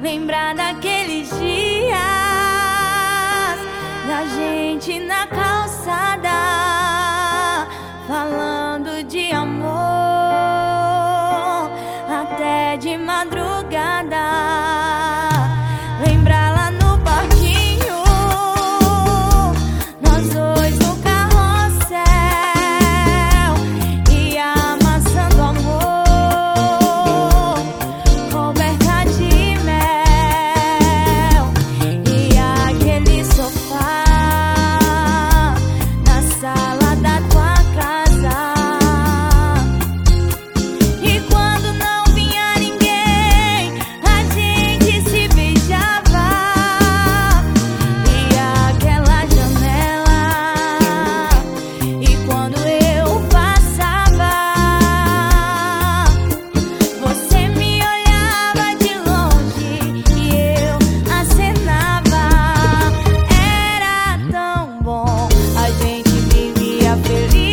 lembrar daqueles dias, da gente na calçada, falando de amor até de madrugada. Lembrar lá no parquinho, nós dois no carrossel, e amassando amor, coberta de mel, e aquele sofá na sala da tua casa. E quando não vinha ninguém, a gente se beijava, e aquela janela. E quando eu passava, você me olhava de longe e eu acenava. Era tão bom, a gente vivia feliz.